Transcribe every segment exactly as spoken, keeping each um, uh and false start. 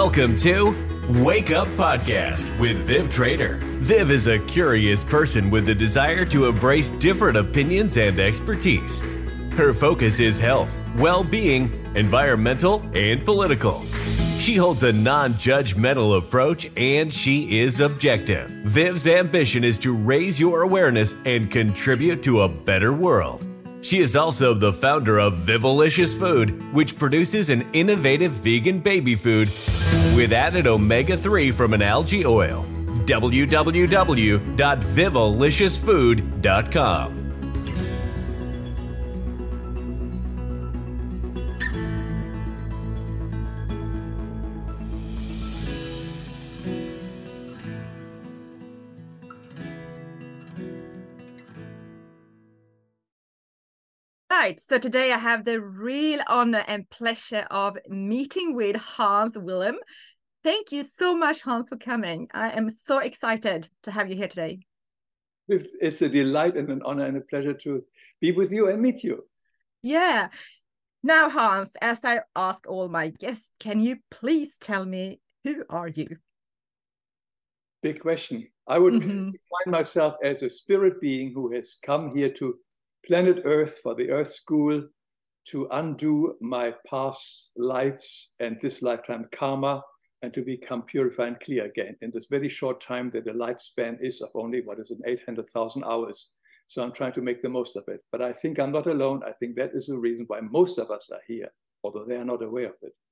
Welcome to Wake Up Podcast with Viv Trader. Viv is a curious person with the desire to embrace different opinions and expertise. Her focus is health, well-being, environmental, and political. She holds a non-judgmental approach and she is objective. Viv's ambition is to raise your awareness and contribute to a better world. She is also the founder of Vivolicious Food, which produces an innovative vegan baby food with added omega three from an algae oil. w w w dot vivolicious food dot com. Right, so today I have the real honor and pleasure of meeting with Hans Wilhelm. Thank you so much, Hans, for coming. I am so excited to have you here today. It's a delight and an honor and a pleasure to be with you and meet you. Yeah. Now, Hans, as I ask all my guests, can you please tell me, who are you? Big question. I would Mm-hmm. define myself as a spirit being who has come here to planet Earth for the Earth School to undo my past lives and this lifetime karma and to become purified and clear again in this very short time that the lifespan is of only, what is it, eight hundred thousand hours. So I'm trying to make the most of it. But I think I'm not alone. I think that is the reason why most of us are here, although they are not aware of it.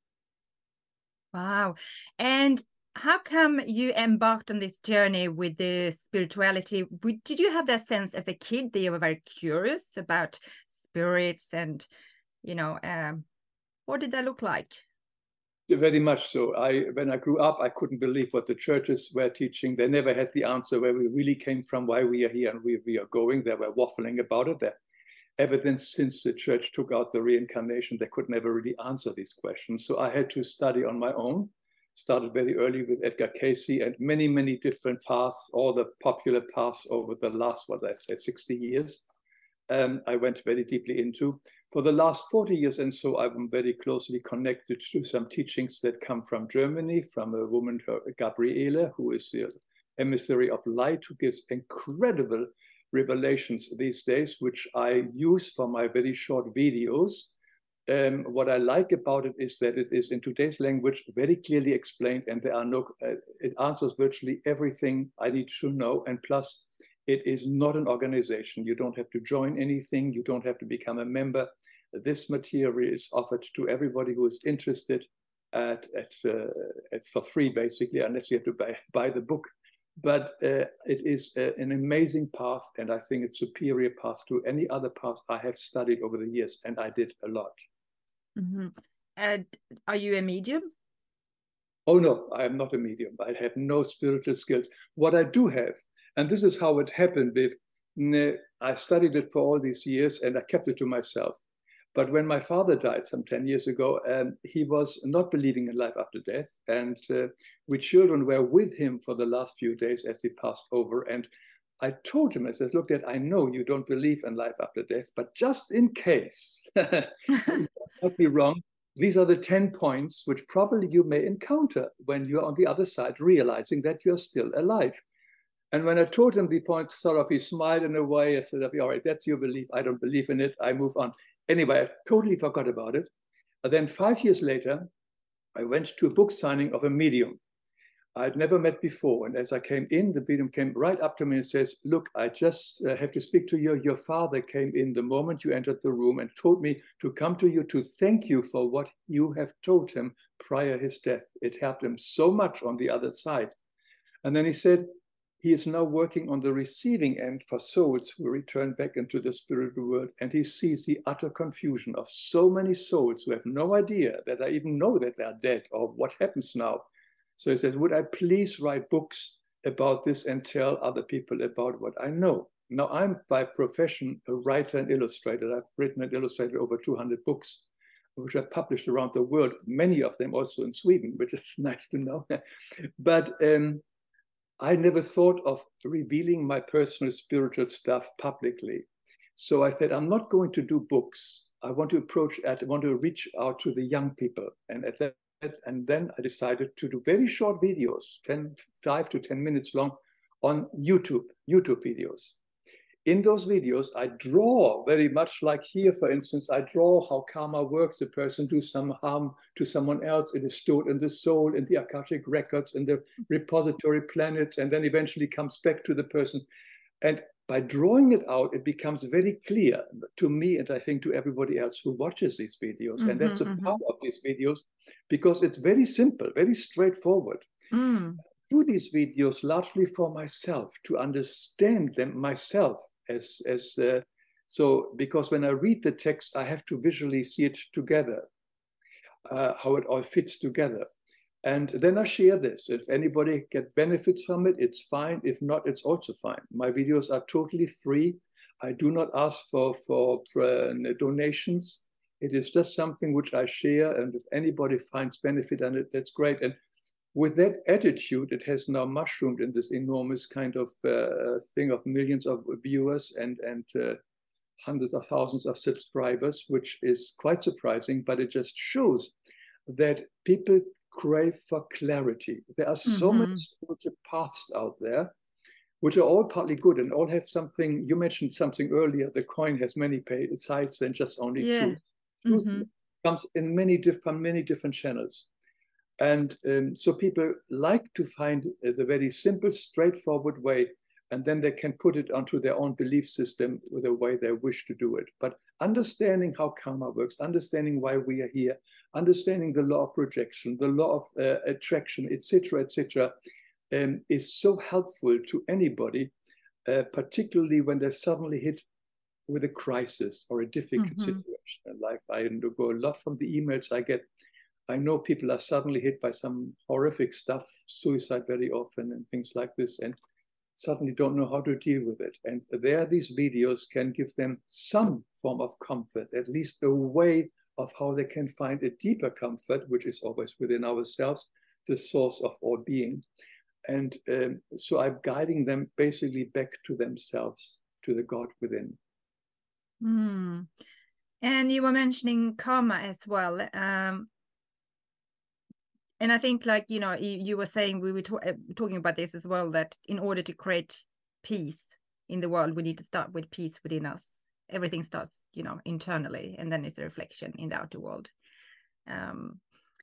Wow. And how come you embarked on this journey with the spirituality? Did you have that sense as a kid that you were very curious about spirits and, you know, um, what did that look like? Very much so. I, when I grew up, I couldn't believe what the churches were teaching. They never had the answer where we really came from, why we are here and where we are going. They were waffling about it. Their evidence since the church took out the reincarnation, they could never really answer these questions. So I had to study on my own. Started very early with Edgar Cayce and many, many different paths, all the popular paths over the last, what I say, sixty years. Um, I went very deeply into. For the last forty years and so, I'm very closely connected to some teachings that come from Germany, from a woman, Gabriele, who is the emissary of light, who gives incredible revelations these days, which I use for my very short videos. Um, what I like about it is that it is in today's language very clearly explained, and there are no, uh, it answers virtually everything I need to know. And plus, it is not an organization. You don't have to join anything. You don't have to become a member. This material is offered to everybody who is interested at, at, uh, at for free, basically, unless you have to buy, buy the book. But uh, it is uh, an amazing path, and I think it's superior path to any other path I have studied over the years, and I did a lot. Mm-hmm. And are you a medium? Oh, no, I am not a medium. I have no spiritual skills. What I do have, and this is how it happened, with, I studied it for all these years, and I kept it to myself. But when my father died some ten years ago, um, he was not believing in life after death. And uh, we children were with him for the last few days as he passed over. And I told him, I said, look, Dad, I know you don't believe in life after death, but just in case, might be wrong, these are the ten points which probably you may encounter when you're on the other side, realizing that you're still alive. And when I told him the points, sort of, he smiled in a way. I said, all right, that's your belief. I don't believe in it. I move on. Anyway, I totally forgot about it. And then five years later, I went to a book signing of a medium I'd never met before. And as I came in, the medium came right up to me and says, look, I just uh, have to speak to you. Your father came in the moment you entered the room and told me to come to you to thank you for what you have told him prior his death. It helped him so much on the other side. And then he said, he is now working on the receiving end for souls who return back into the spiritual world. And he sees the utter confusion of so many souls who have no idea that I even know that they are dead or what happens now. So he says, would I please write books about this and tell other people about what I know? Now, I'm by profession a writer and illustrator. I've written and illustrated over two hundred books, which are published around the world, many of them also in Sweden, which is nice to know. But um, I never thought of revealing my personal spiritual stuff publicly. So I said, I'm not going to do books. I want to approach, I want to reach out to the young people. And at that and then I decided to do very short videos, ten, five to ten minutes long, on YouTube, YouTube videos. In those videos, I draw very much like here, for instance, I draw how karma works. A person does some harm to someone else. It is stored in the soul, in the Akashic records, in the repository planets, and then eventually comes back to the person. And by drawing it out, it becomes very clear to me, and I think to everybody else who watches these videos. Mm-hmm, and that's the mm-hmm. power of these videos, because it's very simple, very straightforward. Mm. I do these videos largely for myself, to understand them myself. As, as uh, so, because when I read the text, I have to visually see it together, uh, how it all fits together. And then I share this. If anybody get benefits from it, it's fine. If not, it's also fine. My videos are totally free. I do not ask for, for, for uh, donations. It is just something which I share. And if anybody finds benefit in it, that's great. And with that attitude, it has now mushroomed in this enormous kind of uh, thing of millions of viewers and, and uh, hundreds of thousands of subscribers, which is quite surprising, but it just shows that people crave for clarity. There are so mm-hmm. many spiritual paths out there, which are all partly good and all have something. You mentioned something earlier, the coin has many sides than just only yeah. truth. Truth mm-hmm. comes in many different, many different channels. And um, so people like to find the very simple, straightforward way, and then they can put it onto their own belief system with the way they wish to do it. But understanding how karma works, understanding why we are here, understanding the law of projection, the law of uh, attraction, et cetera, et cetera, um, is so helpful to anybody, uh, particularly when they're suddenly hit with a crisis or a difficult mm-hmm. situation in life. I go a lot from the emails I get. I know people are suddenly hit by some horrific stuff, suicide very often and things like this, and suddenly don't know how to deal with it. And there, these videos can give them some form of comfort, at least a way of how they can find a deeper comfort, which is always within ourselves, the source of all being. And um, so I'm guiding them basically back to themselves, to the God within. Mm. And you were mentioning karma as well. Um, And I think, like, you know, you, you were saying, we were to- talking about this as well, that in order to create peace in the world, we need to start with peace within us. Everything starts, you know, internally, and then it's a reflection in the outer world. Um,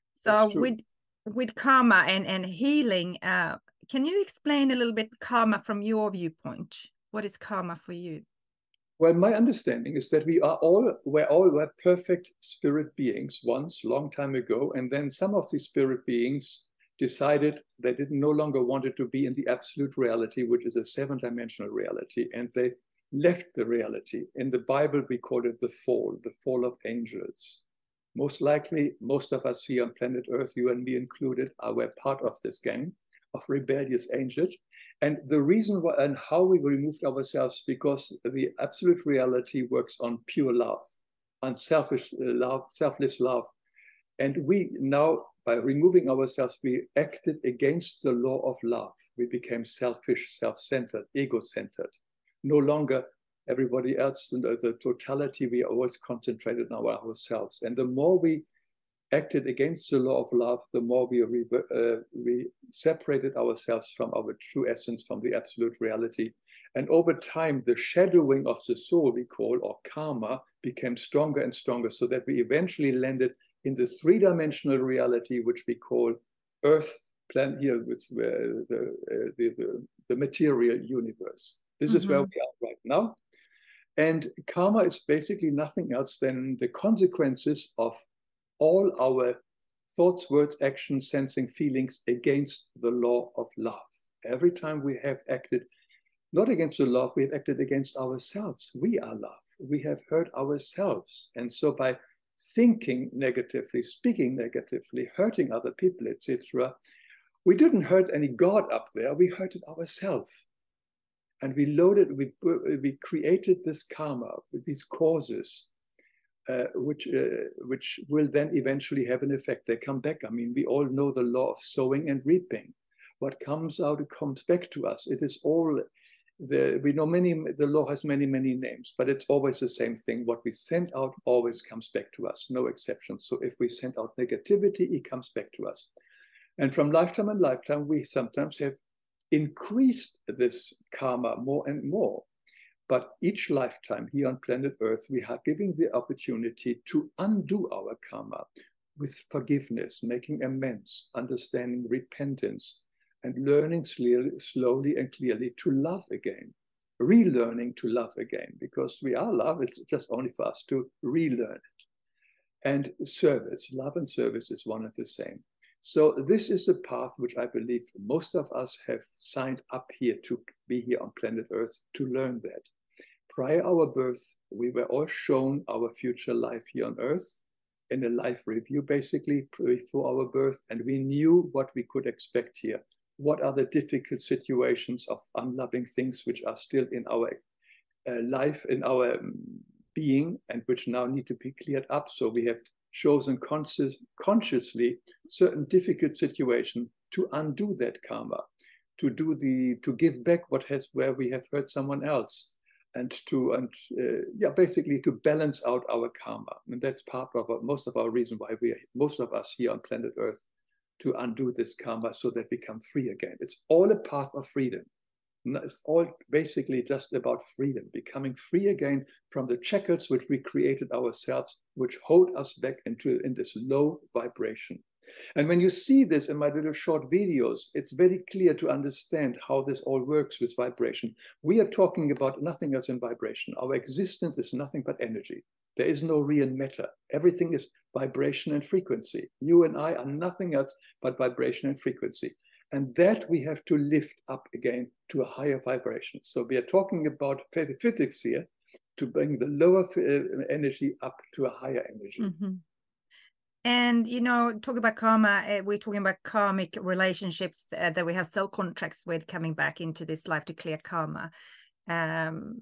so with with karma and, and healing, uh, can you explain a little bit karma from your viewpoint? What is karma for you? Well, my understanding is that we are all, we're all were perfect spirit beings once, long time ago, and then some of these spirit beings decided they didn't no longer wanted to be in the absolute reality, which is a seven-dimensional reality, and they left the reality. In the Bible, we call it the fall, the fall of angels. Most likely, most of us here on planet Earth, you and me included, are we're part of this gang of rebellious angels. And the reason why and how we removed ourselves, because the absolute reality works on pure love, unselfish love, selfless love. And we now, by removing ourselves, we acted against the law of love. We became selfish, self-centered, ego-centered. No longer everybody else, and the totality, we are always concentrated on ourselves. And the more we acted against the law of love, the more we, uh, we separated ourselves from our true essence, from the absolute reality. And over time, the shadowing of the soul, we call, or karma, became stronger and stronger, so that we eventually landed in the three-dimensional reality, which we call Earth, planet here with uh, the, uh, the, the, the material universe. This mm-hmm. is where we are right now. And karma is basically nothing else than the consequences of all our thoughts, words, actions, sensing, feelings against the law of love. Every time we have acted not against the love, we have acted against ourselves. We are love. We have hurt ourselves. And so by thinking negatively, speaking negatively, hurting other people, et cetera, we didn't hurt any God up there. We hurted ourselves. And we loaded, we, we created this karma with these causes, Uh, which uh, which will then eventually have an effect. They come back. I mean, we all know the law of sowing and reaping. What comes out, it comes back to us. It is all The, we know many, the law has many, many names, but it's always the same thing. What we send out always comes back to us, no exceptions. So if we send out negativity, it comes back to us. And from lifetime and lifetime, we sometimes have increased this karma more and more. But each lifetime here on planet Earth, we are giving the opportunity to undo our karma with forgiveness, making amends, understanding repentance, and learning slowly, slowly and clearly to love again, relearning to love again, because we are love, it's just only for us to relearn it. And service, love and service is one and the same. So this is the path which I believe most of us have signed up here to be here on planet Earth to learn that. Prior our birth, we were all shown our future life here on Earth in a life review, basically, before our birth, and we knew what we could expect here. What are the difficult situations of unloving things which are still in our uh, life, in our um, being, and which now need to be cleared up. So we have chosen conscious, consciously certain difficult situations to undo that karma, to do the, to give back what has, where we have hurt someone else, and to, and uh, yeah, basically to balance out our karma. And that's part of our, most of our reason why we, are, most of us here on planet Earth, to undo this karma so that we become free again. It's all a path of freedom. It's all basically just about freedom, becoming free again from the checkers which we created ourselves, which hold us back into in this low vibration. And when you see this in my little short videos, it's very clear to understand how this all works with vibration. We are talking about nothing else in vibration. Our existence is nothing but energy. There is no real matter. Everything is vibration and frequency. You and I are nothing else but vibration and frequency. And that we have to lift up again to a higher vibration. So we are talking about physics here, to bring the lower energy up to a higher energy. Mm-hmm. And, you know, talking about karma, uh, we're talking about karmic relationships uh, that we have soul contracts with coming back into this life to clear karma. Um,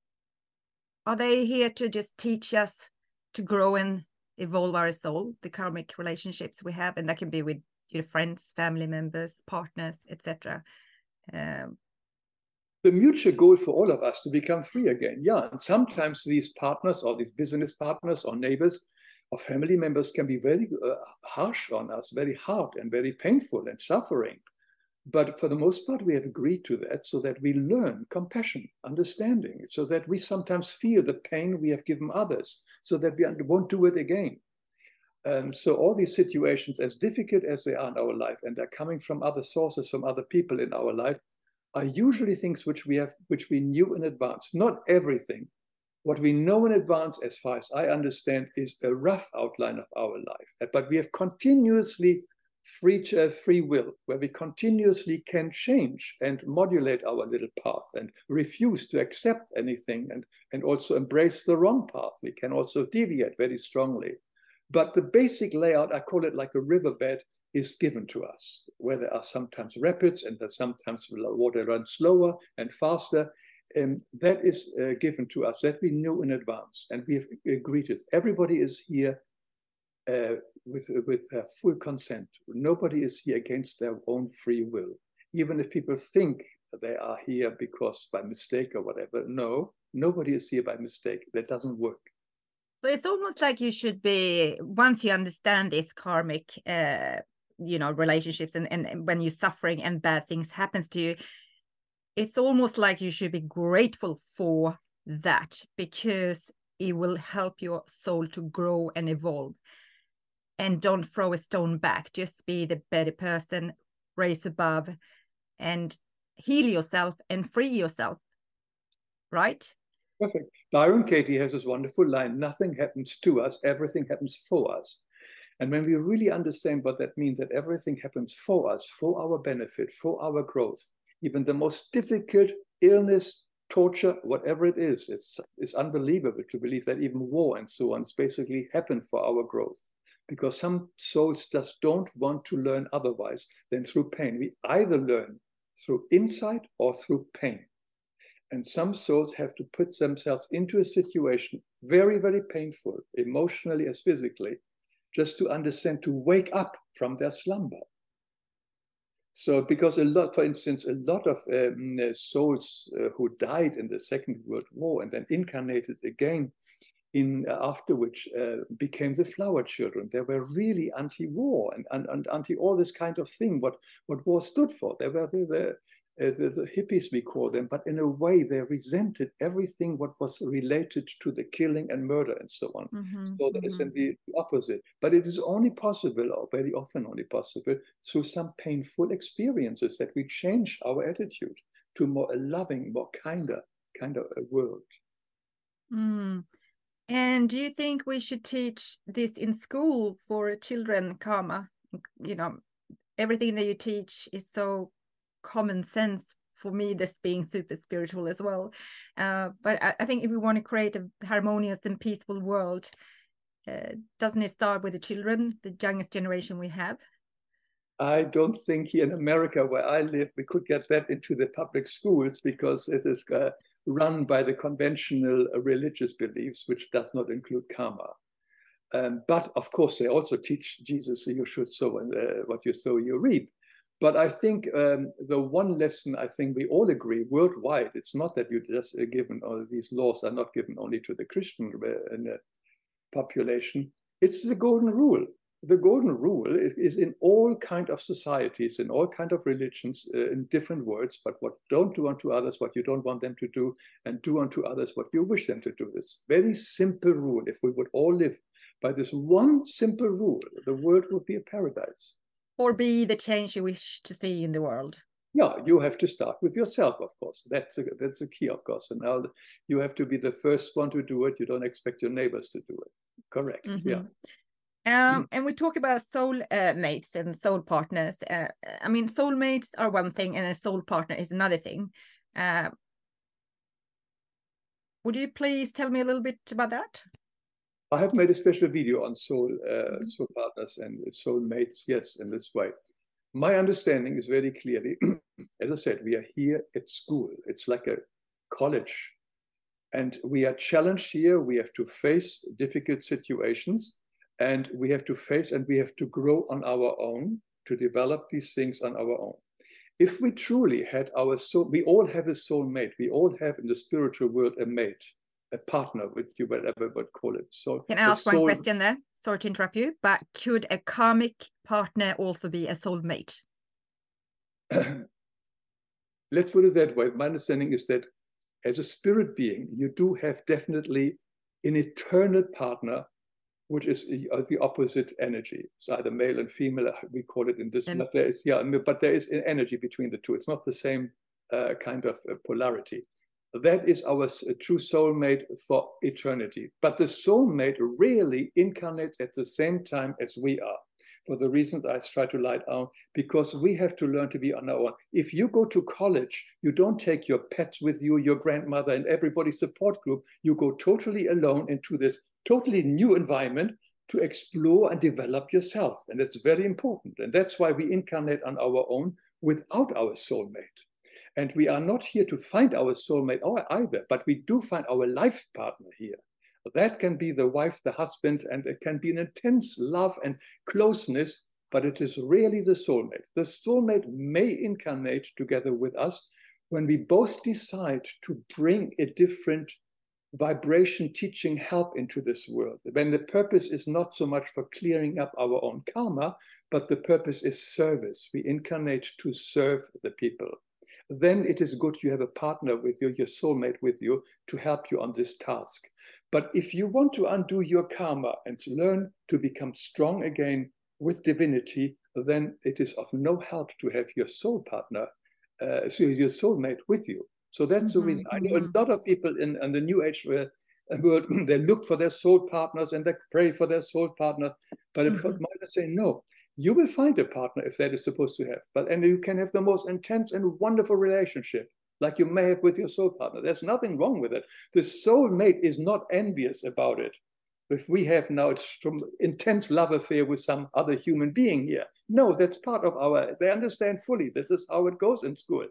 are they here to just teach us to grow and evolve our soul, the karmic relationships we have? And that can be with your friends, family members, partners, et cetera. Um, the mutual goal for all of us to become free again. Yeah, and sometimes these partners or these business partners or neighbors or family members can be very uh, harsh on us, very hard and very painful and suffering. But for the most part, we have agreed to that so that we learn compassion, understanding, so that we sometimes feel the pain we have given others, so that we won't do it again. Um, so all these situations, as difficult as they are in our life, and they're coming from other sources, from other people in our life, are usually things which we have, which we knew in advance. Not everything. What we know in advance, as far as I understand, is a rough outline of our life. But we have continuously free, uh, free will, where we continuously can change and modulate our little path and refuse to accept anything, and, and also embrace the wrong path. We can also deviate very strongly. But the basic layout, I call it like a riverbed, is given to us, where there are sometimes rapids and there's sometimes water runs slower and faster. And that is uh, given to us, that we knew in advance. And we have agreed with. Everybody is here uh, with, with uh, full consent. Nobody is here against their own free will. Even if people think they are here because by mistake or whatever, no, nobody is here by mistake. That doesn't work. So it's almost like you should be, once you understand this karmic, uh, you know, relationships, and, and, and when you're suffering and bad things happens to you, it's almost like you should be grateful for that, because it will help your soul to grow and evolve. And don't throw a stone back. Just be the better person, raise above, and heal yourself and free yourself. Right? Perfect. Byron Katie has this wonderful line: nothing happens to us, everything happens for us. And when we really understand what that means, that everything happens for us, for our benefit, for our growth, even the most difficult illness, torture, whatever it is, it's, it's unbelievable to believe that even war and so on is basically happened for our growth. Because some souls just don't want to learn otherwise than through pain. We either learn through insight or through pain. And some souls have to put themselves into a situation very, very painful, emotionally as physically, just to understand, to wake up from their slumber. So because a lot, for instance, a lot of um, souls uh, who died in the Second World War and then incarnated again in uh, after which uh, became the flower children. They were really anti-war and, and, and anti all this kind of thing, what, what war stood for. They were the, the, uh, the, the hippies, we call them, but in a way they resented everything what was related to the killing and murder and so on. Mm-hmm, so that mm-hmm. is the opposite. But it is only possible, or very often only possible, through some painful experiences that we change our attitude to more a loving, more kinder kind of a world. Mm. And do you think we should teach this in school for children, karma? You know, everything that you teach is so common sense for me, this being super spiritual as well. Uh, but I, I think if we want to create a harmonious and peaceful world, uh, doesn't it start with the children, the youngest generation we have? I don't think here in America, where I live, we could get that into the public schools because it is uh, run by the conventional uh, religious beliefs, which does not include karma. Um, but of course, they also teach Jesus, you should sow uh, what you sow, you reap. But I think um, the one lesson I think we all agree worldwide, it's not that you just uh, given, or these laws are not given only to the Christian uh, population. It's the golden rule. The golden rule is, is in all kind of societies, in all kind of religions, uh, in different words, but what don't do unto others, what you don't want them to do, and do unto others what you wish them to do. This very simple rule. If we would all live by this one simple rule, the world would be a paradise. Or be the change you wish to see in the world. Yeah, you have to start with yourself, of course. That's a, that's a key, of course. And now you have to be the first one to do it. You don't expect your neighbors to do it. Correct, mm-hmm. Yeah. Um, and we talk about soul uh, mates and soul partners. Uh, I mean, soul mates are one thing and a soul partner is another thing. Uh, would you please tell me a little bit about that? I have made a special video on soul, uh, mm-hmm. soul partners and soul mates, yes, in this way. My understanding is very clearly, as I said, we are here at school. It's like a college. And we are challenged here. We have to face difficult situations. And we have to face and we have to grow on our own, to develop these things on our own. If we truly had our soul, we all have a soul mate. We all have in the spiritual world a mate, a partner, with you, whatever would call it. So can I ask soul... one question there? Sorry to interrupt you, but could a karmic partner also be a soul mate? Let's put it that way. My understanding is that as a spirit being, you do have definitely an eternal partner, which is the opposite energy. It's either male and female, we call it in this, and but there is, yeah, but there is an energy between the two. It's not the same uh, kind of uh, polarity. That is our uh, true soulmate for eternity. But the soulmate really incarnates at the same time as we are, for the reasons I try to light out, because we have to learn to be on our own. If you go to college, you don't take your pets with you, your grandmother and everybody's support group. You go totally alone into this totally new environment to explore and develop yourself. And that's very important. And that's why we incarnate on our own without our soulmate. And we are not here to find our soulmate either, but we do find our life partner here. That can be the wife, the husband, and it can be an intense love and closeness, but it is really the soulmate. The soulmate may incarnate together with us when we both decide to bring a different vibration, teaching, help into this world. When the purpose is not so much for clearing up our own karma, but the purpose is service. We incarnate to serve the people. Then it is good you have a partner with you, your soulmate with you, to help you on this task. But if you want to undo your karma and to learn to become strong again with divinity, then it is of no help to have your soul partner, uh, so your soulmate with you. So that's mm-hmm, the reason. I know mm-hmm. a lot of people in, in the New Age world, they look for their soul partners and they pray for their soul partner. But mm-hmm. it might say, no, you will find a partner if that is supposed to have. But and you can have the most intense and wonderful relationship, like you may have with your soul partner. There's nothing wrong with it. The soulmate is not envious about it. If we have now an intense love affair with some other human being here. No, that's part of our, they understand fully. This is how it goes in school.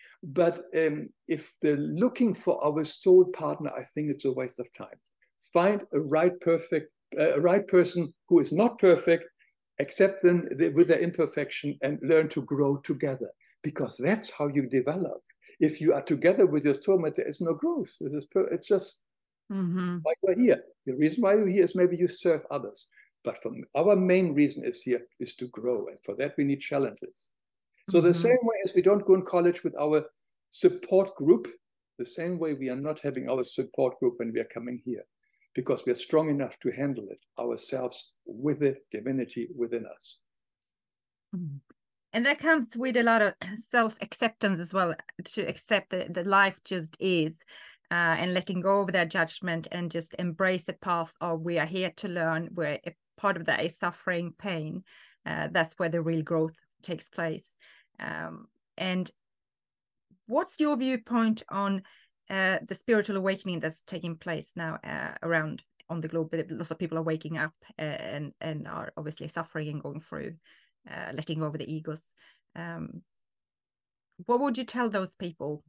But um, if they're looking for our soul partner, I think it's a waste of time. Find a right perfect, uh, a right person who is not perfect, accept them with their imperfection, and learn to grow together, because that's how you develop. If you are together with your soulmate, there is no growth. It's just mm-hmm. why you're here. The reason why you're here is maybe you serve others. But from our main reason is here is to grow. And for that, we need challenges. So mm-hmm. the same way as we don't go in college with our support group, the same way we are not having our support group when we are coming here, because we are strong enough to handle it ourselves with the divinity within us. Mm-hmm. And that comes with a lot of self-acceptance as well, to accept that, that life just is, uh, and letting go of that judgment and just embrace the path of we are here to learn, where a part of that is suffering, pain. Uh, that's where the real growth takes place. Um, and what's your viewpoint on uh, the spiritual awakening that's taking place now uh, around on the globe? Lots of people are waking up and, and are obviously suffering and going through Uh, letting go of the egos. Um, what would you tell those people?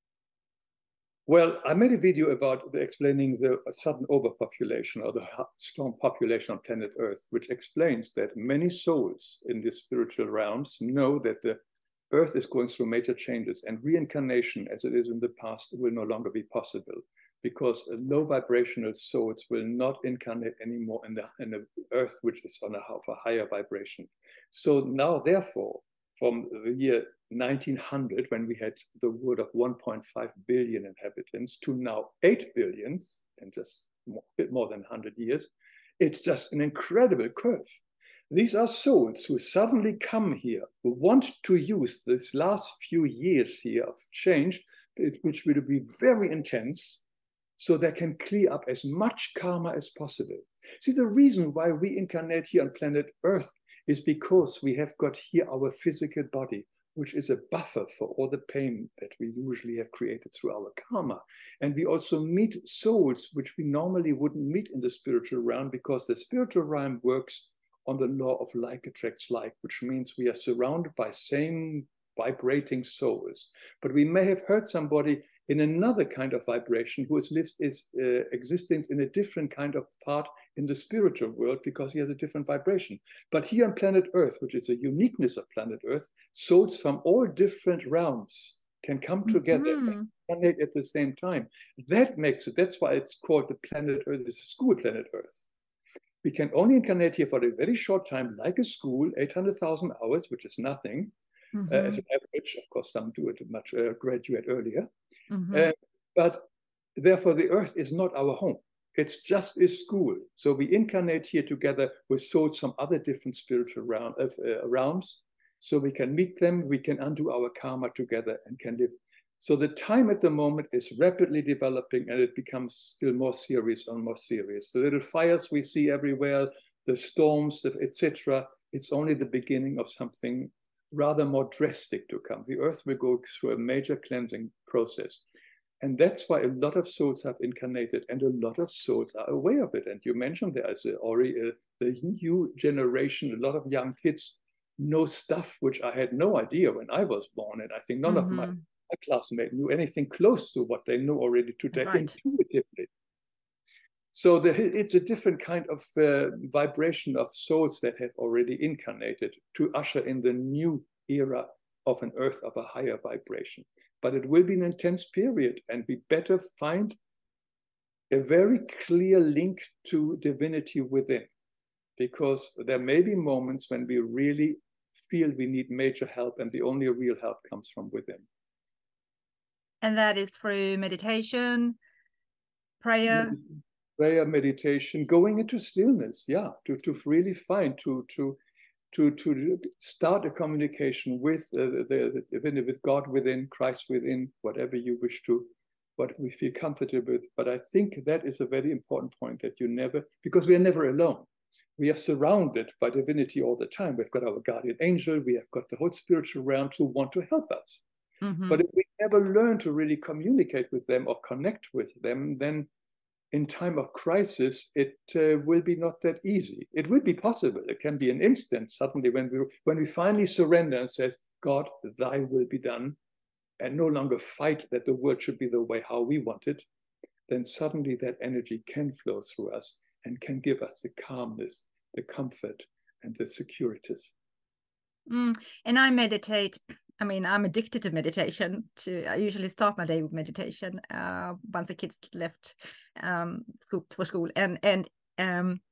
Well, I made a video about explaining the sudden overpopulation or the strong population on planet Earth, which explains that many souls in the spiritual realms know that the Earth is going through major changes, and reincarnation, as it is in the past, will no longer be possible, because low vibrational souls will not incarnate anymore in the, in the Earth, which is on a, of a higher vibration. So now, therefore, from the year nineteen hundred, when we had the world of one point five billion inhabitants, to now eight billion in just a bit more than one hundred years, it's just an incredible curve. These are souls who suddenly come here, who want to use this last few years here of change, which will be very intense, so they can clear up as much karma as possible. See, the reason why we incarnate here on planet Earth is because we have got here our physical body, which is a buffer for all the pain that we usually have created through our karma. And we also meet souls which we normally wouldn't meet in the spiritual realm, because the spiritual realm works on the law of like attracts like, which means we are surrounded by same vibrating souls. But we may have heard somebody in another kind of vibration who is, lives, is uh, existing in a different kind of part in the spiritual world, because he has a different vibration. But here on planet Earth, which is a uniqueness of planet Earth, souls from all different realms can come together mm-hmm. and incarnate at the same time. That makes it, that's why it's called the planet Earth. It's a school, planet Earth. We can only incarnate here for a very short time, like a school, eight hundred thousand hours, which is nothing. Mm-hmm. uh, as an average. Of course, some do it much uh, graduate earlier. Mm-hmm. uh, but therefore, the Earth is not our home. It's just a school. So we incarnate here together with souls from other different spiritual realm, uh, uh, realms. So we can meet them, we can undo our karma together and can live. So the time at the moment is rapidly developing, and it becomes still more serious and more serious. The little fires we see everywhere, the storms, et cetera, it's only the beginning of something rather more drastic to come. The Earth will go through a major cleansing process. And that's why a lot of souls have incarnated, and a lot of souls are aware of it. And you mentioned there is already uh, the new generation, a lot of young kids know stuff which I had no idea when I was born. And I think none mm-hmm. of my, my classmates knew anything close to what they know already today right. intuitively. So the, it's a different kind of uh, vibration of souls that have already incarnated to usher in the new era of an Earth of a higher vibration. But it will be an intense period, and we better find a very clear link to divinity within, because there may be moments when we really feel we need major help, and the only real help comes from within. And that is through meditation, prayer. Prayer, meditation, going into stillness, yeah, to, to really find, to to to to start a communication with uh, the, the with God within, Christ within, whatever you wish to, what we feel comfortable with. But I think that is a very important point, that you never, because we are never alone. We are surrounded by divinity all the time. We've got our guardian angel, we have got the whole spiritual realm who want to help us. Mm-hmm. But if we never learn to really communicate with them or connect with them, then in time of crisis, it uh, will be not that easy. It will be possible. It can be an instant suddenly when we when we finally surrender and says, God, thy will be done, and no longer fight that the world should be the way how we want it, then suddenly that energy can flow through us and can give us the calmness, the comfort, and the securities. Mm. And I meditate. I mean, I'm addicted to meditation. To I usually start my day with meditation uh, once the kids left um, school for school, and and um,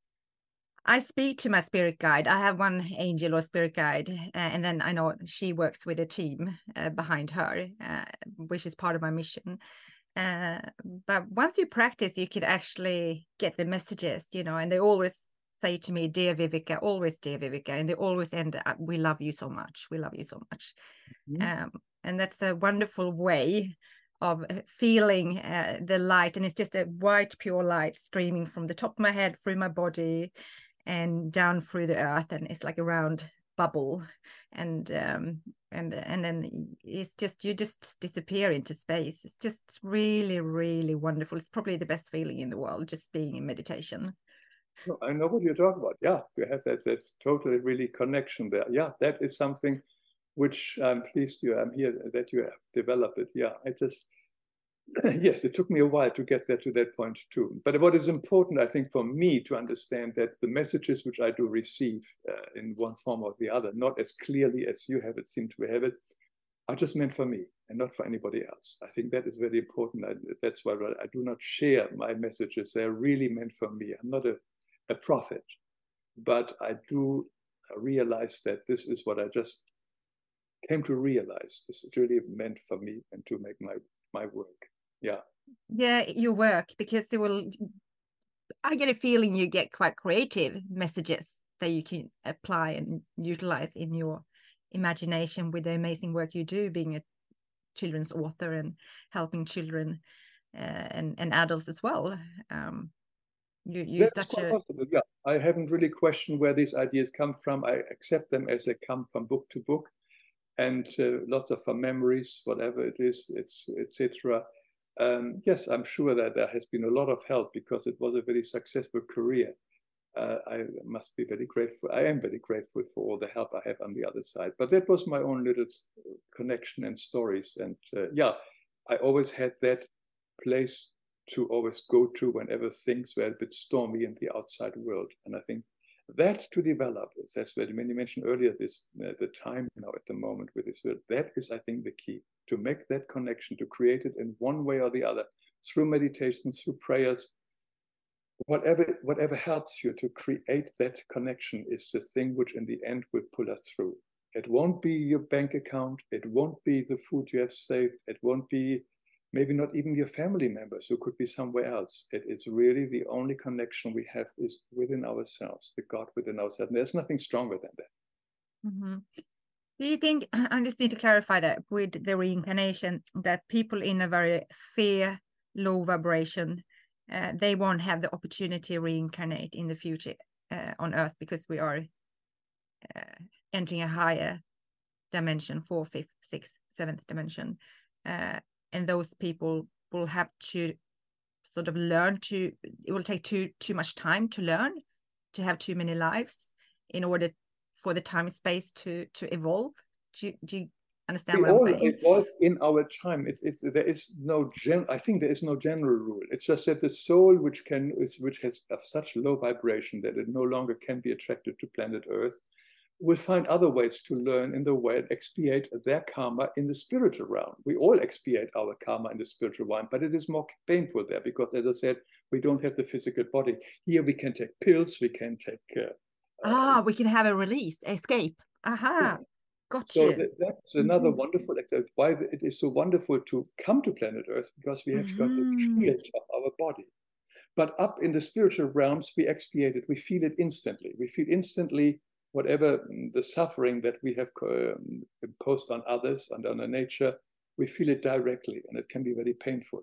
I speak to my spirit guide. I have one angel or spirit guide, uh, and then I know she works with a team uh, behind her, uh, which is part of my mission. Uh, but once you practice, you could actually get the messages, you know, and they always say to me, "Dear Viveka," always "Dear Viveka," and they always end up, "We love you so much. We love you so much." Mm-hmm. Um, and that's a wonderful way of feeling uh, the light. And it's just a white, pure light streaming from the top of my head through my body and down through the earth. And it's like a round bubble. And um, and and then it's just, you just disappear into space. It's just really, really wonderful. It's probably the best feeling in the world, just being in meditation. I know what you're talking about. Yeah, you have that, that totally really connection there. Yeah, that is something which I'm pleased you, I'm here that you have developed it. Yeah, I just, yes, it took me a while to get there to that point too. But what is important, I think, for me to understand that the messages which I do receive uh, in one form or the other, not as clearly as you have it, seem to have it, are just meant for me and not for anybody else. I think that is very important. I, that's why I do not share my messages. They're really meant for me. I'm not a, a prophet, but I do realize that this is what I just came to realize. This is really meant for me and to make my, my work. Yeah. Yeah, your work, because they will, I get a feeling you get quite creative messages that you can apply and utilize in your imagination with the amazing work you do, being a children's author and helping children uh, and, and adults as well. Um, you, you're That's such a... possible. Yeah, I haven't really questioned where these ideas come from. I accept them as they come from book to book, and uh, lots of from memories, whatever it is, it's et cetera. Um, yes, I'm sure that there has been a lot of help because it was a very successful career. Uh, I must be very grateful. I am very grateful for all the help I have on the other side. But that was my own little connection and stories. And uh, yeah, I always had that place to always go to whenever things were a bit stormy in the outside world. And I think that to develop, that's what you mentioned earlier, this uh, the time now at the moment with this world, that is, I think, the key, to make that connection, to create it in one way or the other, through meditation, through prayers, whatever, whatever helps you to create that connection is the thing which in the end will pull us through. It won't be your bank account, it won't be the food you have saved, it won't be maybe not even your family members who could be somewhere else. It is really the only connection we have is within ourselves, the God within ourselves. And there's nothing stronger than that. Mm-hmm. Do you think, I just need to clarify that with the reincarnation, that people in a very fear, low vibration, uh, they won't have the opportunity to reincarnate in the future uh, on Earth, because we are uh, entering a higher dimension, fourth, fifth, sixth, seventh dimension. Uh, and those people will have to sort of learn to, it will take too too much time to learn, to have too many lives in order for the time and space to to evolve. Do you, do you understand we what I'm all saying? evolve in our time. It's it's there is no gen. I think there is no general rule. It's just that the soul, which can is which has of such low vibration that it no longer can be attracted to planet Earth, will find other ways to learn in the way, expiate their karma in the spiritual realm. We all expiate our karma in the spiritual realm, but it is more painful there because, as I said, we don't have the physical body. Here we can take pills, we can take... Uh, ah, uh, we can have a release, escape. Aha, yeah. got so you. That, that's another mm-hmm. wonderful example. Why it is so wonderful to come to planet Earth, because we have mm-hmm. got the shield of our body. But up in the spiritual realms, we expiate it. We feel it instantly. We feel instantly whatever the suffering that we have um, imposed on others and on the nature, we feel it directly, and it can be very painful.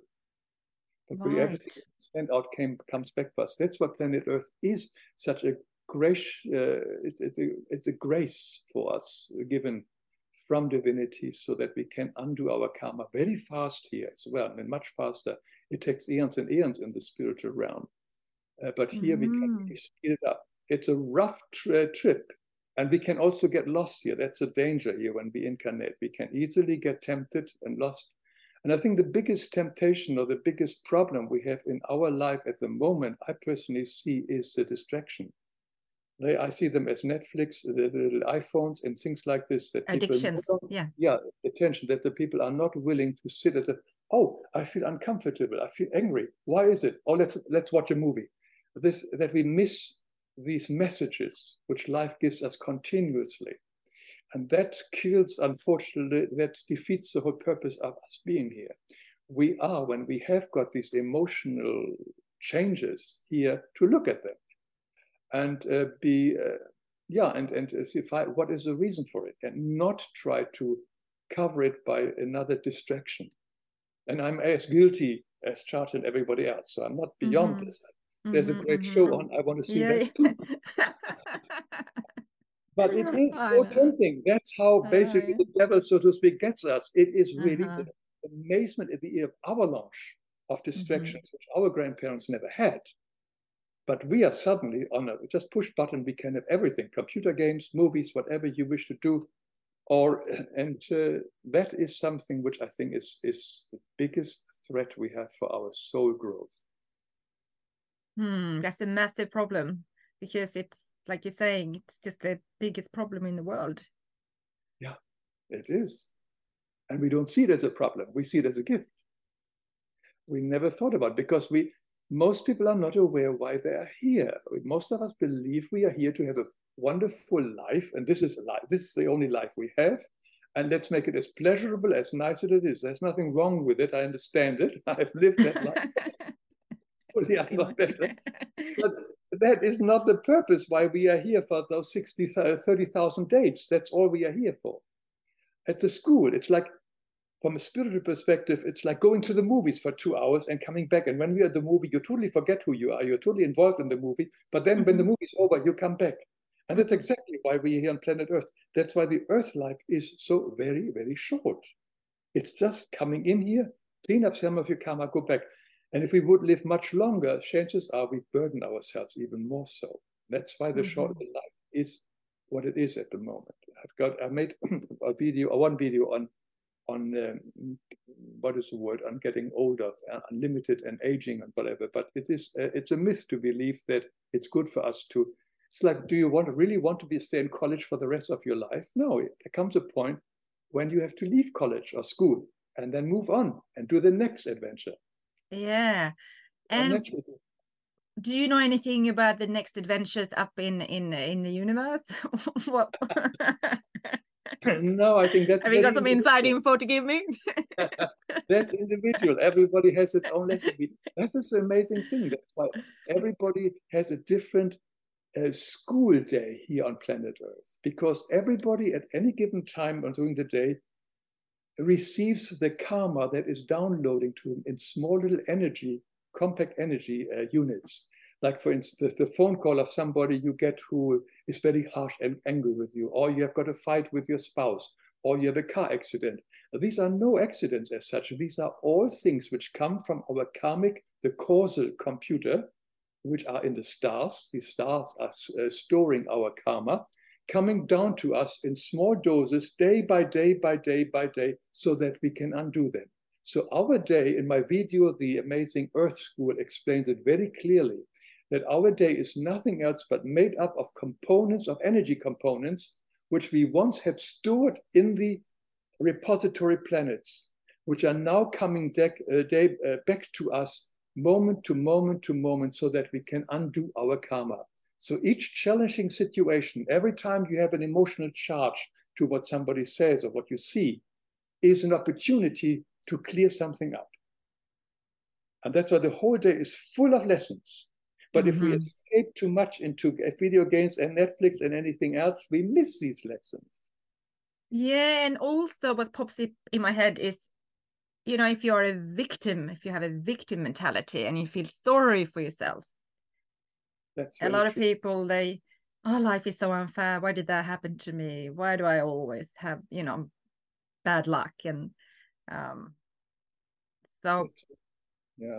But right. everything sent out came, comes back to us. That's what planet Earth is. Such a grace, uh, it's, it's, a, it's a grace for us given from divinity, so that we can undo our karma very fast here as well, and much faster. It takes eons and eons in the spiritual realm, uh, but here mm-hmm. we can really speed it up. It's a rough tri trip, and we can also get lost here. That's a danger here when we incarnate. We can easily get tempted and lost. And I think the biggest temptation or the biggest problem we have in our life at the moment, I personally see, is the distraction. They, I see them as Netflix, the, the little iPhones and things like this. That Addictions, people, yeah. Yeah, attention, that the people are not willing to sit at the, oh, I feel uncomfortable, I feel angry. Why is it? Oh, let's let's watch a movie. This, that we miss these messages which life gives us continuously. And that kills, unfortunately, that defeats the whole purpose of us being here. We are, when we have got these emotional changes here, to look at them and uh, be, uh, yeah, and, and see if I, what is the reason for it, and not try to cover it by another distraction. And I'm as guilty as Charter and everybody else, so I'm not beyond Mm-hmm. this. There's mm-hmm, a great mm-hmm. show on, I want to see yeah, that too. yeah. But it is I so know. tempting. That's how basically Uh, the devil, so to speak, gets us. It is really uh-huh. the amazement at the avalanche of distractions, mm-hmm. which our grandparents never had. But we are suddenly on a just push button, we can have everything, computer games, movies, whatever you wish to do. Or and uh, that is something which I think is, is the biggest threat we have for our soul growth. Hmm, that's a massive problem, because it's, like you're saying, it's just the biggest problem in the world. Yeah, it is. And we don't see it as a problem. We see it as a gift. We never thought about it, because we, most people are not aware why they are here. Most of us believe we are here to have a wonderful life, and this is a life. This is the only life we have, and let's make it as pleasurable, as nice as it is. There's nothing wrong with it. I understand it. I've lived that life. Fully better. But that is not the purpose why we are here for those sixty, thirty thousand days. That's all we are here for. At the school, it's like, from a spiritual perspective, it's like going to the movies for two hours and coming back. And when we're at the movie, you totally forget who you are. You're totally involved in the movie. But then mm-hmm. when the movie's over, you come back. And that's exactly why we're here on planet Earth. That's why the Earth life is so very, very short. It's just coming in here, clean up some of your karma, go back. And if we would live much longer, chances are we burden ourselves even more so. That's why the mm-hmm. short life is what it is at the moment. I've got, I made a video, one video on on um, what is the word, on getting older, uh, unlimited and aging and whatever. But it is uh, it's a myth to believe that it's good for us to, it's like, do you want to really want to be stay in college for the rest of your life? No, there comes a point when you have to leave college or school and then move on and do the next adventure. Yeah. And do you know anything about the next adventures up in in in the universe? What? No, I think that's. Have you got some inside info to give me? That's individual. Everybody has its own lesson. That's this amazing thing. That's why everybody has a different uh, school day here on planet Earth, because everybody at any given time during the day receives the karma that is downloading to him in small little energy, compact energy uh, units. Like, for instance, the phone call of somebody you get who is very harsh and angry with you, or you have got a fight with your spouse, or you have a car accident. These are no accidents as such. These are all things which come from our karmic, the causal computer, which are in the stars. These stars are uh, storing our karma, coming down to us in small doses, day by day by day by day, so that we can undo them. So our day, in my video, The Amazing Earth School explains it very clearly, that our day is nothing else but made up of components, of energy components, which we once had stored in the repository planets, which are now coming back, uh, day, uh, back to us moment to moment to moment, so that we can undo our karma. So each challenging situation, every time you have an emotional charge to what somebody says or what you see, is an opportunity to clear something up. And that's why the whole day is full of lessons. But mm-hmm. if we escape too much into video games and Netflix and anything else, we miss these lessons. Yeah, and also what pops up in my head is, you know, if you're a victim, if you have a victim mentality and you feel sorry for yourself. That's a lot true. of people, they, oh, life is so unfair. Why did that happen to me? Why do I always have, you know, bad luck? And um, so. Yeah.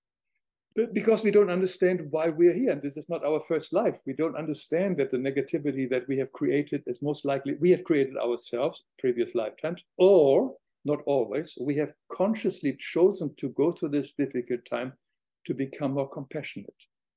But because we don't understand why we're here, and this is not our first life. We don't understand that the negativity that we have created is most likely we have created ourselves, previous lifetimes, or not always. We have consciously chosen to go through this difficult time to become more compassionate.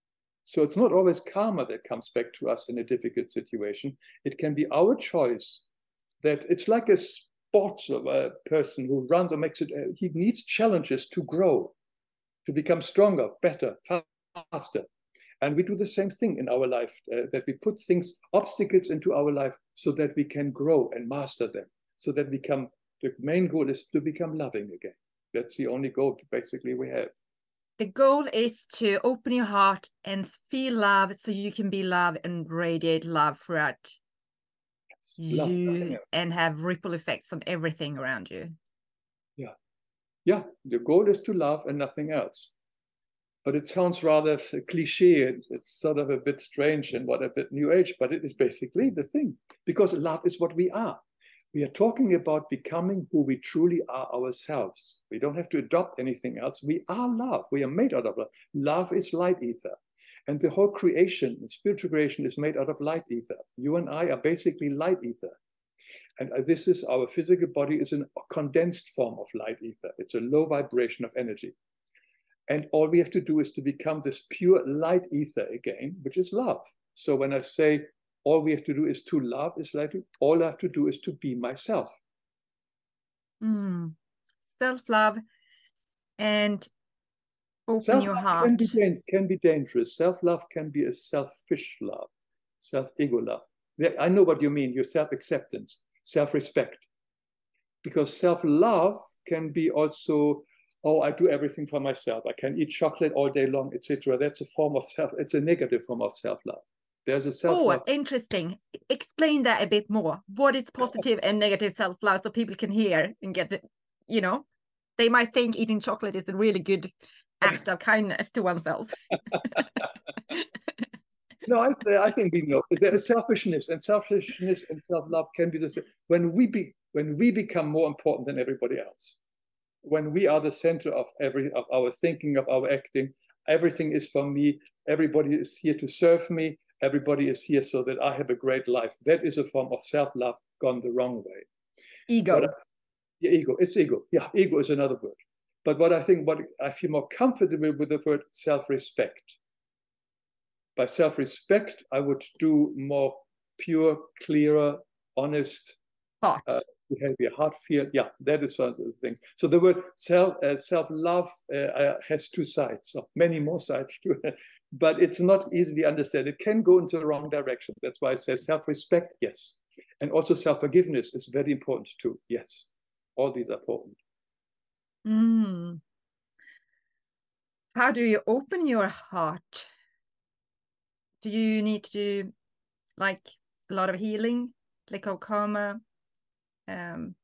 So it's not always karma that comes back to us in a difficult situation. It can be our choice. That it's like a sports of a person who runs or makes it, uh, he needs challenges to grow, to become stronger, better, faster. And we do the same thing in our life, uh, that we put things, obstacles into our life so that we can grow and master them, so that we become, the main goal is to become loving again. That's the only goal basically we have. The goal is to open your heart and feel love so you can be love and radiate love throughout Love, you and have ripple effects on everything around you. Yeah. Yeah. The goal is to love and nothing else. But it sounds rather cliche. It's sort of a bit strange and what a bit new age, but it is basically the thing, because love is what we are. We are talking about becoming who we truly are ourselves. We don't have to adopt anything else. We are love. We are made out of love. Love is light ether. And the whole creation, spiritual creation, is made out of light ether. You and I are basically light ether. And this is, our physical body is a condensed form of light ether. It's a low vibration of energy. And all we have to do is to become this pure light ether again, which is love. So when I say all we have to do is to love, is like, all I have to do is to be myself. Mm. Self-love and open Self-love your heart. Can be, can be dangerous. Self-love can be a selfish love, self-ego love. I know what you mean, your self-acceptance, self-respect. Because self-love can be also, oh, I do everything for myself. I can eat chocolate all day long, et cetera. That's a form of self, it's a negative form of self-love. There's a self-love. Oh, interesting. Explain that a bit more. What is positive and negative self-love so people can hear and get the, you know, they might think eating chocolate is a really good act of kindness to oneself. No, I, I think we know. There's selfishness, and selfishness and self-love can be the same. When we be, when we become more important than everybody else, when we are the center of every of our thinking, of our acting, everything is for me. Everybody is here to serve me. Everybody is here so that I have a great life. That is a form of self-love gone the wrong way. Ego. I, yeah, ego. It's ego. Yeah, ego is another word. But what I think, what I feel more comfortable with the word self-respect. By self-respect, I would do more pure, clearer, honest Heart. Uh, behavior, heart feel. Yeah, that is one of the things. So the word self, uh, self-love uh, has two sides, so many more sides to it, but it's not easily understood. It can go into the wrong direction. That's why I say self-respect, yes. And also self-forgiveness is very important too, yes. All these are important. Mm. How do you open your heart? Do you need to do like a lot of healing, like karma? Um,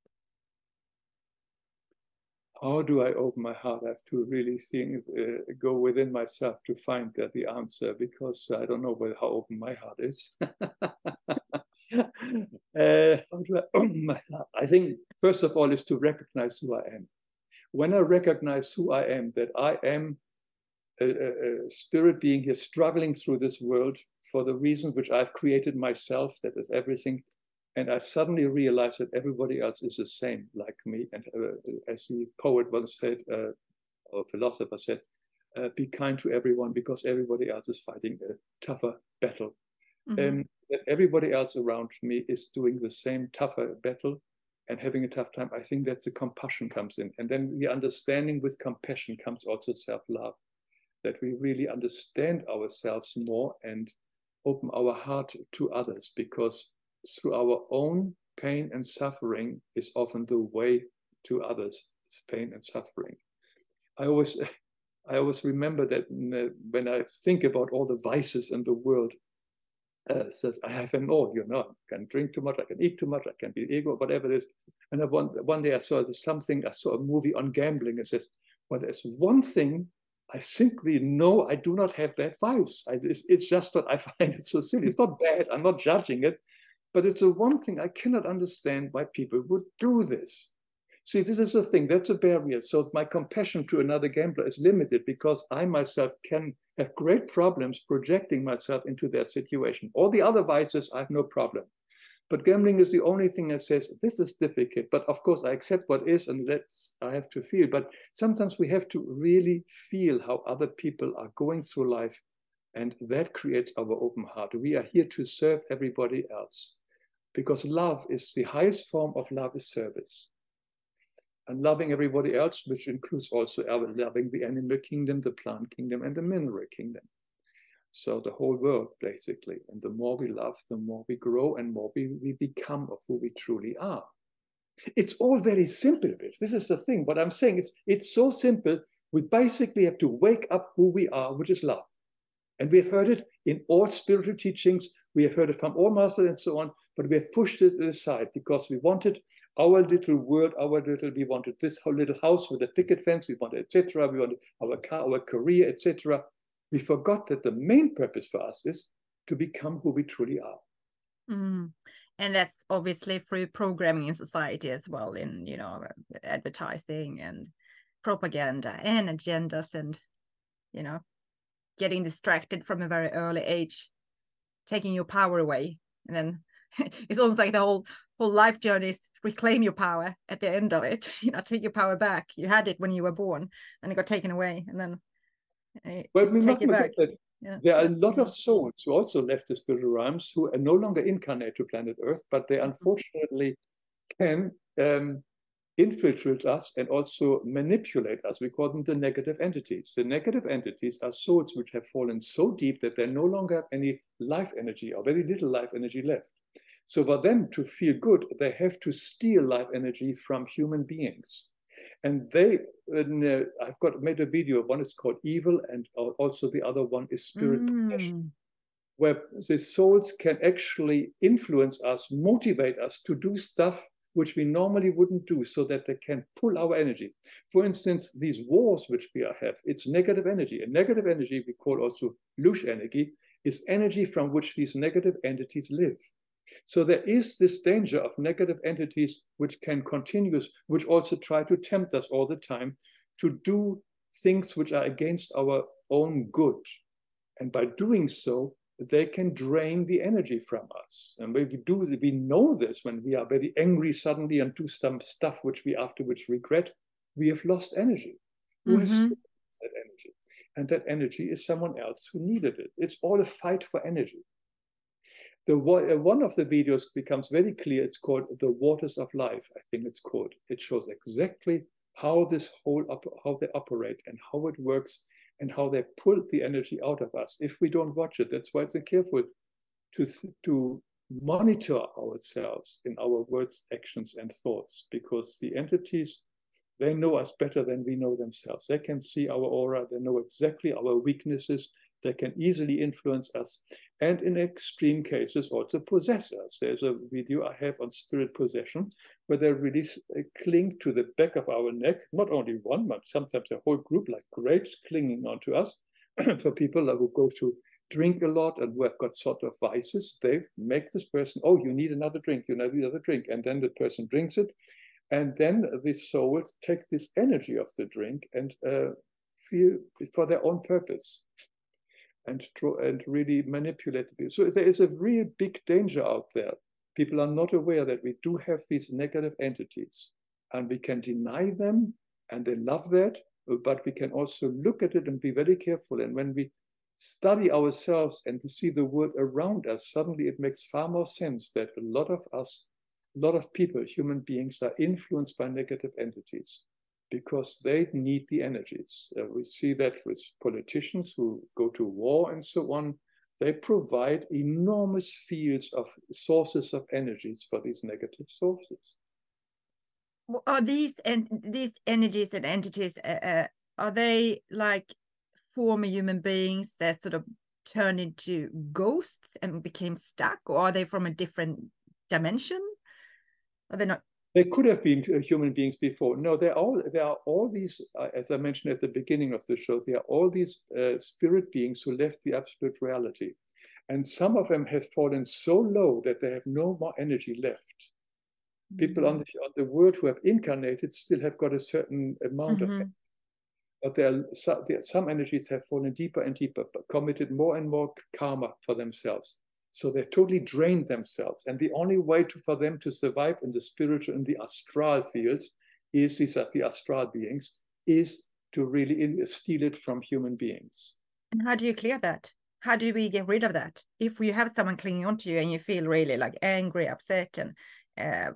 How do I open my heart? I have to really think, uh, go within myself to find uh, the answer, because I don't know where, how open my heart is. uh, how do I open my heart? I think, first of all, is to recognize who I am. When I recognize who I am, that I am a, a, a spirit being here struggling through this world for the reason which I've created myself, that is everything. And I suddenly realized that everybody else is the same like me. And uh, as the poet once said, uh, or philosopher said, uh, be kind to everyone because everybody else is fighting a tougher battle. Mm-hmm. Um, that everybody else around me is doing the same tougher battle and having a tough time. I think that the compassion comes in. And then the understanding with compassion comes also self-love, that we really understand ourselves more and open our heart to others, because through our own pain and suffering is often the way to others, is pain and suffering. I always, I always remember that when I think about all the vices in the world, uh, says I have them all, you know, I can drink too much, I can eat too much, I can be ego, whatever it is. And I one, one day I saw something, I saw a movie on gambling. It says, well, there's one thing I simply know I do not have that vice. I, it's, it's just that I find it so silly. It's not bad, I'm not judging it. But it's the one thing I cannot understand why people would do this. See, this is the thing, that's a barrier. So my compassion to another gambler is limited because I myself can have great problems projecting myself into their situation. All the other vices, I have no problem. But gambling is the only thing that says, this is difficult. But of course, I accept what is, and that's I have to feel. But sometimes we have to really feel how other people are going through life And that creates our open heart. We are here to serve everybody else, because love is the highest form of love is service. And loving everybody else, which includes also loving the animal kingdom, the plant kingdom, and the mineral kingdom. So the whole world, basically. And the more we love, the more we grow and more we, we become of who we truly are. It's all very simple, Viv. This is the thing. What I'm saying is, it's so simple. We basically have to wake up who we are, which is love. And we have heard it in all spiritual teachings. We have heard it from all masters and so on, but we have pushed it aside because we wanted our little world, our little, we wanted this whole little house with a picket fence, we wanted et cetera. We wanted our car, our career, et cetera. We forgot that the main purpose for us is to become who we truly are. Mm. And that's obviously through programming in society as well, in, you know, advertising and propaganda and agendas, and, you know, getting distracted from a very early age, taking your power away. And then it's almost like the whole whole life journey is reclaim your power at the end of it. You know, take your power back. You had it when you were born, and it got taken away, and then uh, well, we take must it back. That yeah. There are yeah. a lot of souls who also left the spiritual realms who are no longer incarnate to planet Earth, but they unfortunately can um, infiltrate us and also manipulate us. We call them the negative entities. The negative entities are souls which have fallen so deep that they no longer have any life energy or very little life energy left. So for them to feel good, they have to steal life energy from human beings. And they, uh, I've got made a video. One is called Evil, and also the other one is Spirit Mm. Possession, where the souls can actually influence us, motivate us to do stuff which we normally wouldn't do, so that they can pull our energy. For instance, these wars which we have, it's negative energy. And negative energy, we call also Lush energy, is energy from which these negative entities live. So there is this danger of negative entities which can continue, which also try to tempt us all the time to do things which are against our own good. And by doing so, they can drain the energy from us. And when we do, we know this when we are very angry suddenly and do some stuff which we afterwards regret, we have lost energy. Who Mm-hmm. has that energy? And that energy is someone else who needed it. It's all a fight for energy. The one of the videos becomes very clear. It's called The Waters of Life, I think it's called. It shows exactly how this whole, how they operate and how it works and how they pull the energy out of us if we don't watch it. That's why it's so careful to, to monitor ourselves in our words, actions, and thoughts, because the entities, they know us better than we know themselves. They can see our aura. They know exactly our weaknesses. They can easily influence us, and in extreme cases also possess us. There's a video I have on spirit possession where they really cling to the back of our neck, not only one, but sometimes a whole group like grapes clinging onto us. For people who go to drink a lot and who have got sort of vices, they make this person, oh, you need another drink, you need another drink, and then the person drinks it, and then the souls take this energy of the drink and uh, feel for their own purpose. And, and really manipulate people. So there is a real big danger out there. People are not aware that we do have these negative entities, and we can deny them, and they love that, but we can also look at it and be very careful. And when we study ourselves and to see the world around us, suddenly it makes far more sense that a lot of us, a lot of people, human beings, are influenced by negative entities, because they need the energies. Uh, we see that with politicians who go to war and so on. They provide enormous fields of sources of energies for these negative sources. Are these and these energies and entities, uh, uh, are they like former human beings that sort of turned into ghosts and became stuck, or are they from a different dimension? Are they not? They could have been human beings before. No, there are all, there are all these, uh, as I mentioned at the beginning of the show, there are all these uh, spirit beings who left the absolute reality. And some of them have fallen so low that they have no more energy left. Mm-hmm. People on the, on the world who have incarnated still have got a certain amount mm-hmm. of energy. But there are, so, there are some energies have fallen deeper and deeper, but committed more and more karma for themselves. So they totally drained themselves. And the only way to, for them to survive in the spiritual, in the astral fields, is, these are the astral beings, is to really steal it from human beings. And how do you clear that? how do we get rid of that? If you have someone clinging onto you and you feel really like angry, upset, and uh,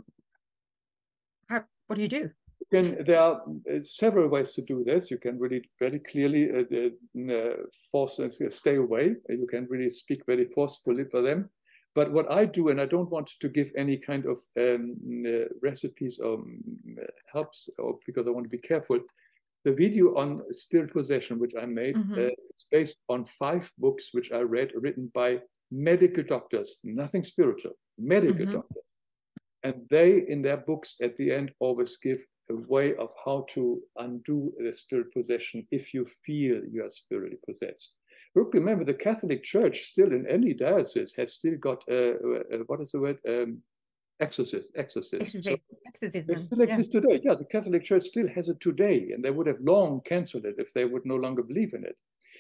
how, what do you do? Then there are uh, several ways to do this. You can really very clearly uh, uh, force them to stay away. You can really speak very forcefully for them. But what I do, and I don't want to give any kind of um, uh, recipes or um, helps, or because I want to be careful. The video on spirit possession, which I made, mm-hmm. uh, it's based on five books which I read, written by medical doctors, nothing spiritual, medical mm-hmm. doctors. And they, in their books, at the end, always give a way of how to undo the spirit possession if you feel you are spiritually possessed. Look, remember, the Catholic Church still in any diocese has still got, uh, uh, what is the word? Um, exorcist, exorcist. Exorcism. So Exorcism. it still exists yeah. today. Yeah, the Catholic Church still has it today, and they would have long cancelled it if they would no longer believe in it.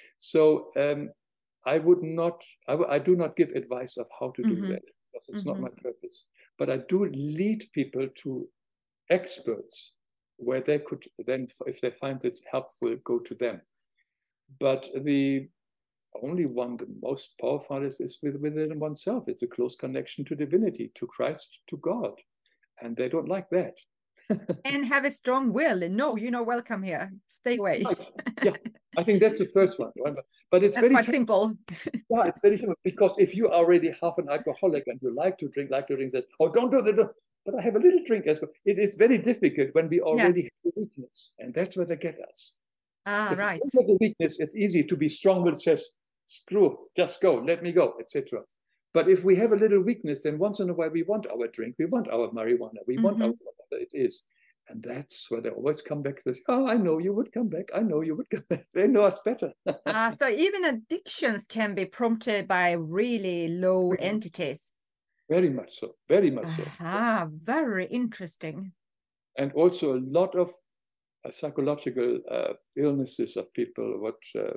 So um, I would not, I, I do not give advice of how to do mm-hmm. that, because it's mm-hmm. not my purpose. But I do lead people to experts where they could then, if they find it helpful, go to them. But the only one, the most powerful is, is within oneself. It's a close connection to divinity, to Christ, to God. And they don't like that. And have a strong will. No, you're not welcome here. Stay away. Yeah, I think that's the first one. But it's that's very quite simple. Yeah, it's very simple. Because if you are already half an alcoholic and you like to drink, like to drink, that, oh, don't do that. But I have a little drink as well. It, it's very difficult when we already yeah. have a weakness. And that's where they get us. Ah, if right. If you have the weakness, it's easy to be strong when it says, screw, just go, let me go, et cetera. But if we have a little weakness, then once in a while we want our drink, we want our marijuana, we mm-hmm. want our whatever it is. And that's where they always come back to this, oh, I know you would come back. I know you would come back. They know us better. uh, so even addictions can be prompted by really low very entities. Very much so. Very much so. Ah, very interesting. And also a lot of uh, psychological uh, illnesses of people, what uh,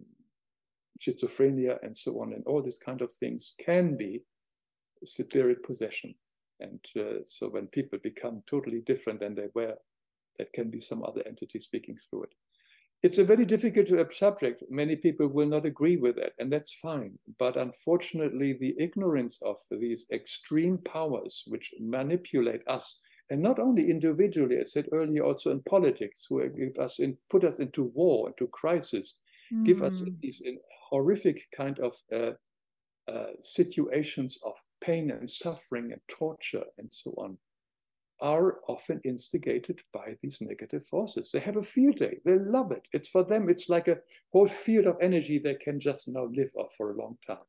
schizophrenia and so on, and all these kind of things can be spirit possession. And uh, so when people become totally different than they were, that can be some other entity speaking through it. It's a very difficult subject. Many people will not agree with that, and that's fine. But unfortunately, the ignorance of these extreme powers which manipulate us, and not only individually, I said earlier, also in politics, who give us in, put us into war, into crisis, mm. give us these horrific kind of uh, uh, situations of pain and suffering and torture and so on, are often instigated by these negative forces. They have a field day. They love it. It's for them, it's like a whole field of energy they can just now live off for a long time.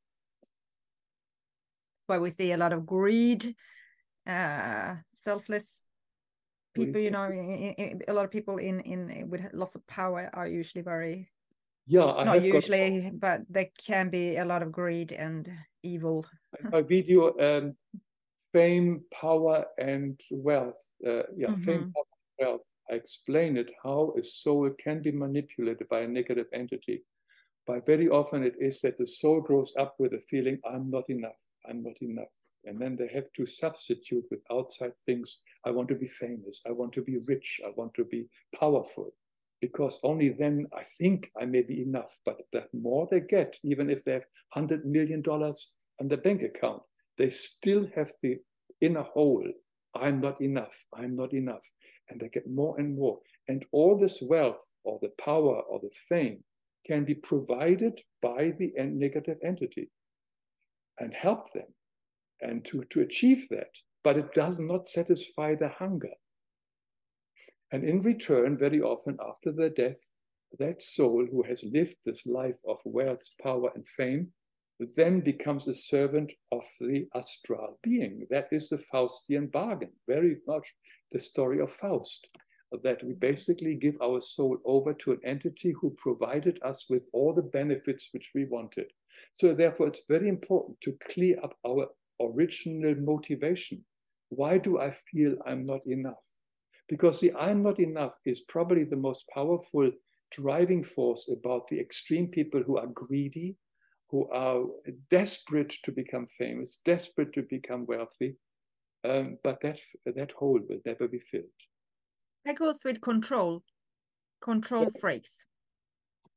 Why we see a lot of greed, uh, selfless people, you know, in, in, a lot of people in, in with lots of power are usually very, yeah, I not have usually, got, but there can be a lot of greed and evil. My video, um, Fame, Power, and Wealth. Uh, yeah, mm-hmm. Fame, Power, and Wealth. I explain it how a soul can be manipulated by a negative entity. But very often it is that the soul grows up with a feeling, I'm not enough, I'm not enough. And then they have to substitute with outside things. I want to be famous, I want to be rich, I want to be powerful. Because only then I think I may be enough. But the more they get, even if they have one hundred million dollars on their bank account, they still have the inner hole. I'm not enough. I'm not enough. And they get more and more. And all this wealth or the power or the fame can be provided by the negative entity and help them and to, to achieve that. But it does not satisfy the hunger. And in return, very often after their death, that soul who has lived this life of wealth, power, and fame then becomes a servant of the astral being. That is the Faustian bargain, very much the story of Faust, that we basically give our soul over to an entity who provided us with all the benefits which we wanted. So therefore, it's very important to clear up our original motivation. Why do I feel I'm not enough? Because the I'm not enough is probably the most powerful driving force about the extreme people who are greedy, who are desperate to become famous, desperate to become wealthy, um, but that, that hole will never be filled. That goes with control, control freaks.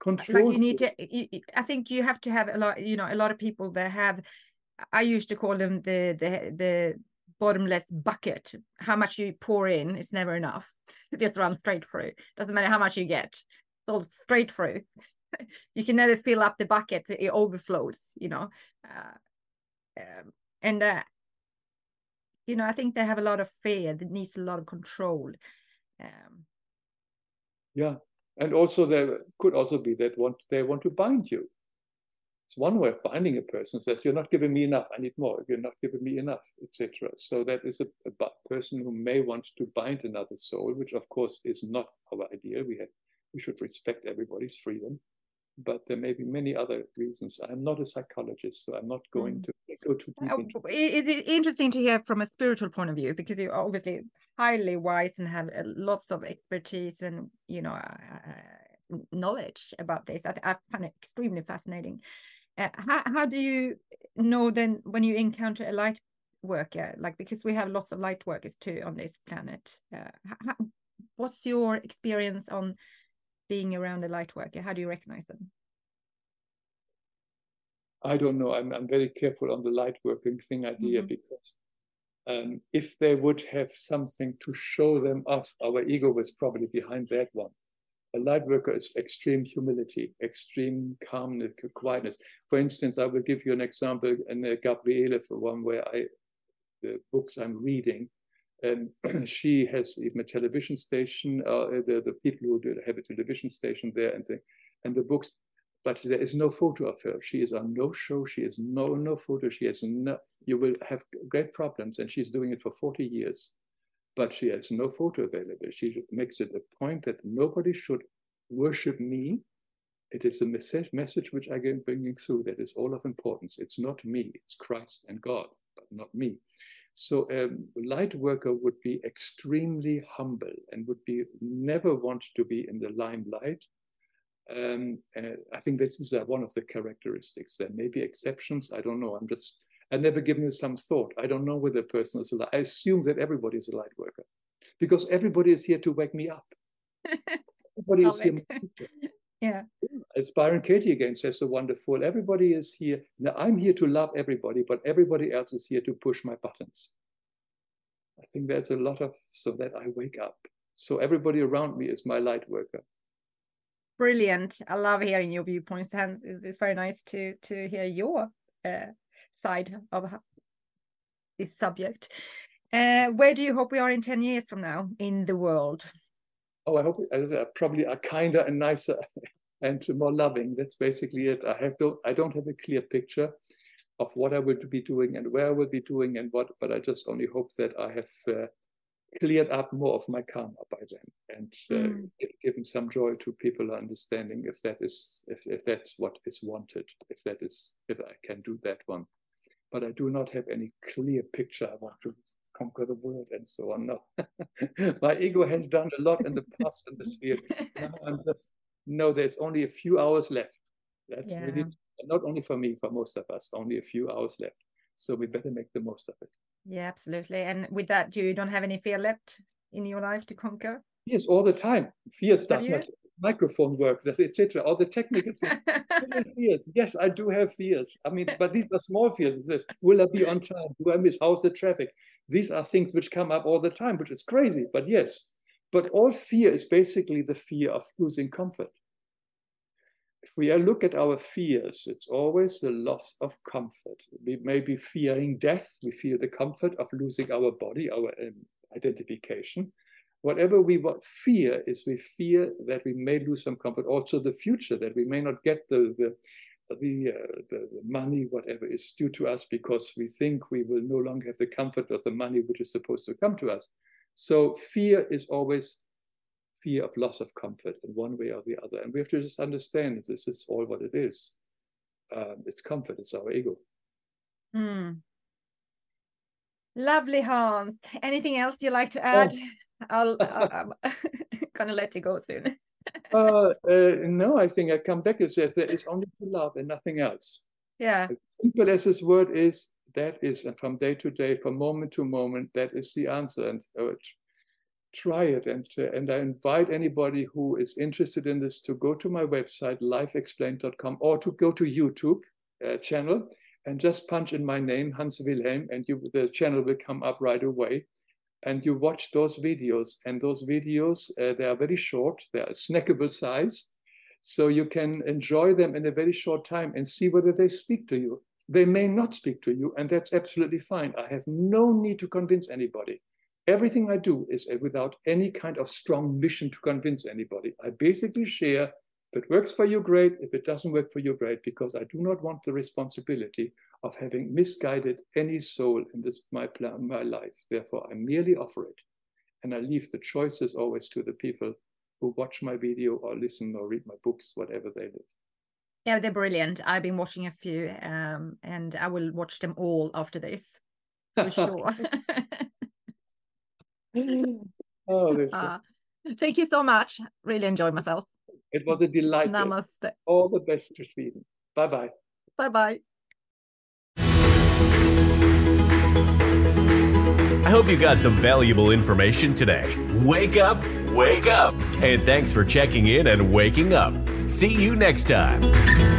Control. Like you need to, you, I think you have to have a lot, you know, a lot of people that have, I used to call them the, the, the bottomless bucket. How much you pour in is never enough. It just runs straight through. Doesn't matter how much you get. It's all straight through. You can never fill up the bucket. It overflows, you know. Uh, um, and, uh, you know, I think they have a lot of fear that needs a lot of control. Um, yeah. And also there could also be that want, they want to bind you. It's one way of binding a person, says, you're not giving me enough, I need more, you're not giving me enough, et cetera. So that is a, a person who may want to bind another soul, which of course is not our idea. We have, we should respect everybody's freedom. But there may be many other reasons. I'm not a psychologist, so I'm not going mm. to go too deep into it. Is it interesting to hear from a spiritual point of view, because you're obviously highly wise and have lots of expertise and, you know, uh, knowledge about this. I, I find it extremely fascinating. Uh, how, how do you know then when you encounter a light worker, like, because we have lots of light workers too on this planet? Uh, how, what's your experience on being around a light worker? How do you recognize them? I don't know. I'm, I'm very careful on the light working thing idea, mm-hmm. because um, if they would have something to show them off, our ego was probably behind that one. A light worker is extreme humility, extreme calmness, quietness. For instance, I will give you an example in uh, Gabriele, for one where I, the books I'm reading, and she has even a television station, uh, the, the people who do have a television station there, and the, and the books, but there is no photo of her. She is on no show, she is no, no photo, she has no, you will have great problems, and she's doing it for forty years. But she has no photo available. She makes it a point that nobody should worship me. It is a message, message which I am bringing through that is all of importance. It's not me, it's Christ and God, but not me. So a um, light worker would be extremely humble and would be never want to be in the limelight. Um, uh, I think this is uh, one of the characteristics. There may be exceptions. I don't know. I'm just, I've never given it some thought. I don't know whether a person is a light. I assume that everybody is a light worker because everybody is here to wake me up. Everybody is here. Yeah. It's Byron Katie again says so wonderful. Everybody is here. Now I'm here to love everybody, but everybody else is here to push my buttons. I think there's a lot of, so that I wake up. So everybody around me is my light worker. Brilliant. I love hearing your viewpoints, Hans. It's, it's very nice to, to hear your uh, side of this subject. Uh, where do you hope we are in ten years from now in the world? Oh, I hope uh, probably a kinder and nicer and more loving. That's basically it. I have don't, I don't have a clear picture of what I will be doing and where I will be doing and what, but I just only hope that I have uh, cleared up more of my karma by then and uh, mm. given some joy to people understanding if that is, if, if that's what is wanted, if that is, if I can do that one. But I do not have any clear picture. I want to conquer the world and so on. No, my ego has done a lot in the past in this field. Now I'm just, no, there's only a few hours left. That's yeah. really, not only for me, for most of us, only a few hours left. So we better make the most of it. Yeah, absolutely. And with that, you don't have any fear left in your life to conquer? Yes, all the time. Fears does not microphone work, et cetera. All the technical things. Fears. Yes, I do have fears. I mean, but these are small fears. This, will I be on time? Do I miss? How's the traffic? These are things which come up all the time, which is crazy. But yes, but all fear is basically the fear of losing comfort. If we look at our fears, it's always the loss of comfort. We may be fearing death. We fear the comfort of losing our body, our um, identification. Whatever we fear is we fear that we may lose some comfort. Also the future, that we may not get the, the, the, uh, the, the money, whatever is due to us because we think we will no longer have the comfort of the money which is supposed to come to us. So fear is always fear of loss of comfort in one way or the other. And we have to just understand this is all what it is. Um, it's comfort, it's our ego. Mm. Lovely, Hans. Anything else you'd like to add? Oh. I'll, I'm gonna let you go soon. uh, uh, no, I think I come back and say there is only to love and nothing else. Yeah. As simple as this word is, that is, and from day to day, from moment to moment, that is the answer. And uh, try it. And, uh, and I invite anybody who is interested in this to go to my website, life explained dot com, or to go to YouTube uh, channel and just punch in my name, Hans Wilhelm, and you, the channel will come up right away. And you watch those videos. And those videos, uh, they are very short. They are snackable size. So you can enjoy them in a very short time and see whether they speak to you. They may not speak to you, and that's absolutely fine. I have no need to convince anybody. Everything I do is without any kind of strong mission to convince anybody. I basically share, if it works for you, great. If it doesn't work for you, great, because I do not want the responsibility of having misguided any soul in this my plan, my life. Therefore, I merely offer it. And I leave the choices always to the people who watch my video or listen or read my books, whatever they do. Yeah, they're brilliant. I've been watching a few, um, and I will watch them all after this, for sure. Oh, uh, thank you so much. Really enjoyed myself. It was a delight. Namaste. All the best to Sweden. Bye-bye. Bye-bye. I hope you got some valuable information today. Wake up, wake up. And thanks for checking in and waking up. See you next time.